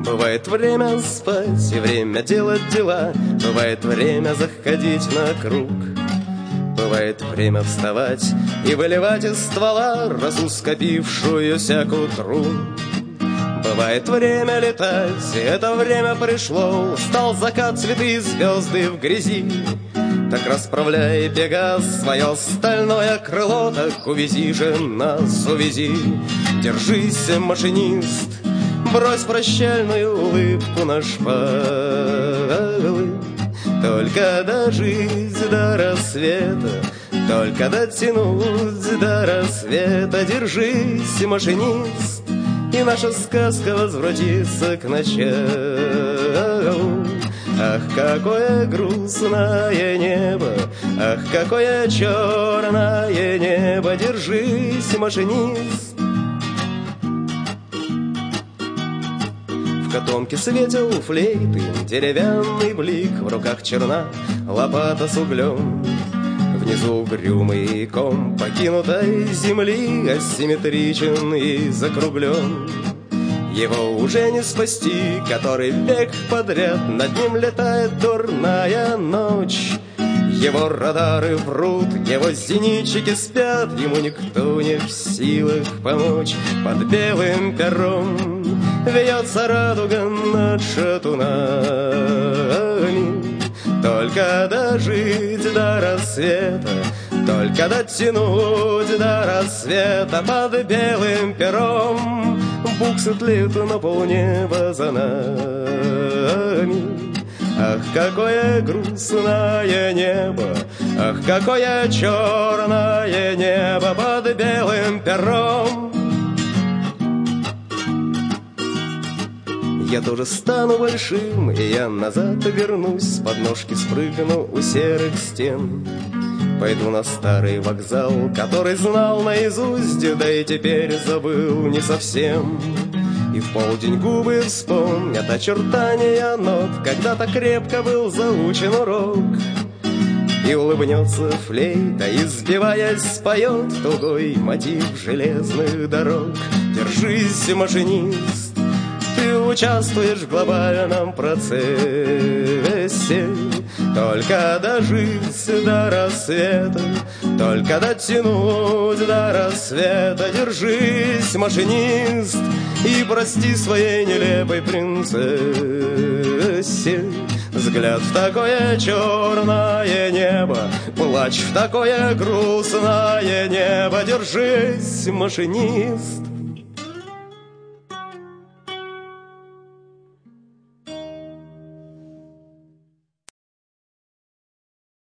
Бывает время спать и время делать дела, бывает время заходить на круг, бывает время вставать и выливать из ствола росу, скопившуюся к утру. Бывает время летать, и это время пришло. Стал закат, цветы, звезды в грязи. Так расправляй, Пегас, свое стальное крыло, так увези же нас, увези. Держись, машинист, брось прощальную улыбку на шпалы. Только дожить до рассвета, только дотянуть до рассвета. Держись, машинист, и наша сказка возвратится к началу. Ах, какое грустное небо, ах, какое черное небо. Держись, машинист. В котомке светил флейты, деревянный блик, в руках черна лопата с углем. Внизу угрюмый ком покинутой земли, асимметричен и закруглен. Его уже не спасти, который век подряд над ним летает дурная ночь. Его радары врут, его зенитчики спят, ему никто не в силах помочь. Под белым пером вьется радуга над шатунами. Только дожить до рассвета, только дотянуть до рассвета. Под белым пером буксы тлеют на полнеба за нами. Ах, какое грустное небо, ах, какое черное небо под белым пером. Я тоже стану большим, и я назад вернусь, с подножки спрыгну у серых стен. Пойду на старый вокзал, который знал наизусть, да и теперь забыл не совсем. И в полдень губы вспомнят очертания нот, когда-то крепко был заучен урок. И улыбнется флейта, и, сбиваясь, споет тугой мотив железных дорог. Держись, машинист, ты участвуешь в глобальном процессе. Только дожить до рассвета, только дотянуть до рассвета. Держись, машинист, и прости своей нелепой принцессе. Взгляд в такое черное небо, плачь в такое грустное небо. Держись, машинист.